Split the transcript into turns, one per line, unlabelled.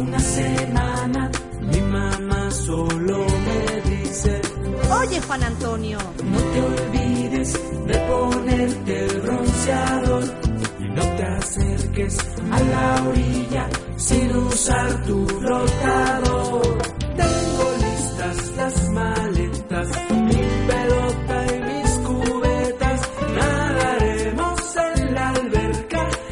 una semana mi mamá solo me dice:
Oye, Juan Antonio,
no te olvides de ponerte el bronceador y no te acerques a la orilla sin usar tu flotador.